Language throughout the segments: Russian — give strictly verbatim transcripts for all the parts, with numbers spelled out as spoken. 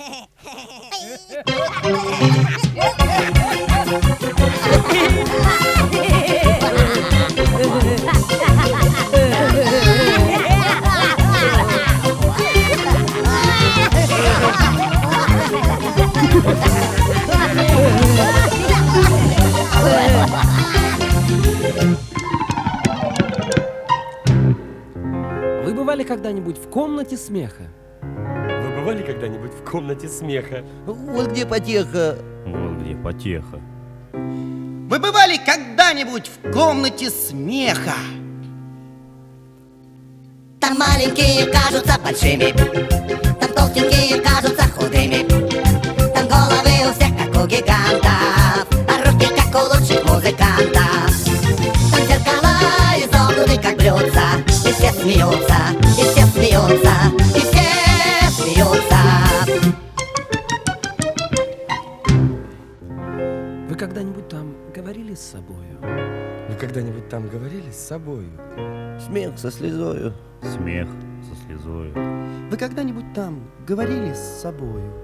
Вы бывали когда-нибудь в комнате смеха? Вы бывали когда-нибудь в комнате смеха? Вот где потеха. Вот где потеха. Вы бывали когда-нибудь в комнате смеха? Там маленькие кажутся большими, там толстенькие кажутся худыми, там головы у всех как у гигантов, а руки как у лучших музыкантов. Там зеркала изогнуты как блюдца, и все смеются, и все смеются, и все смеются. Вы когда-нибудь там говорили с собою? Вы когда-нибудь там говорили с собою? Смех со слезою. Смех со слезою. Вы когда-нибудь там говорили с собою?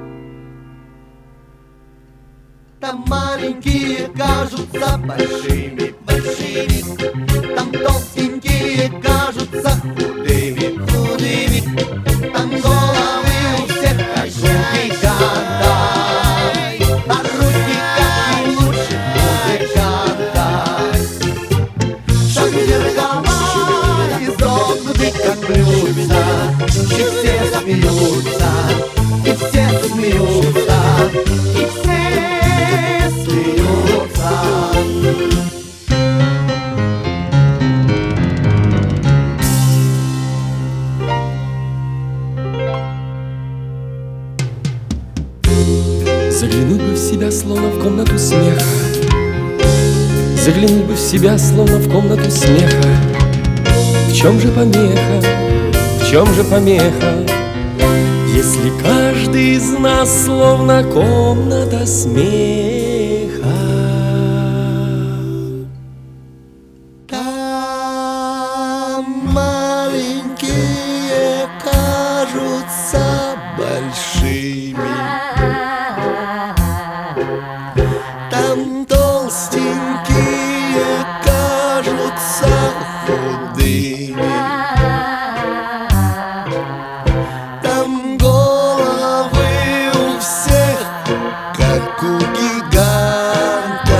Там маленькие кажутся большими, большими. Там толстенькие кажутся худыми, худыми. Там головы у всех как у гигантов, а руки как у лучших музыкантов. Там зеркала изогнуты как блюдца, и все смеются, и все смеются, и все смеются. Заглянуть бы в себя, словно в комнату смеха. Заглянуть бы в себя, словно в комнату смеха. В чем же помеха, в чем же помеха, если каждый из нас словно комната смеха? Там маленькие кажутся большими, там толстенькие кажутся худыми, там головы у всех как у гигантов,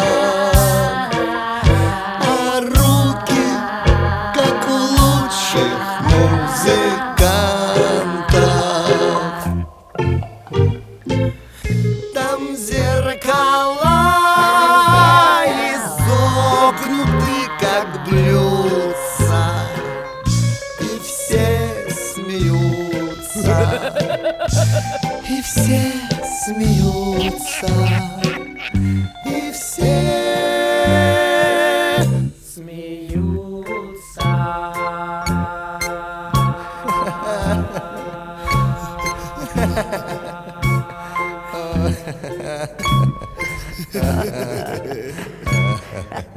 а руки как у лучших музыкантов. Там зеркала изогнуты как блюдца, и все смеются, и все смеются, и все смеются.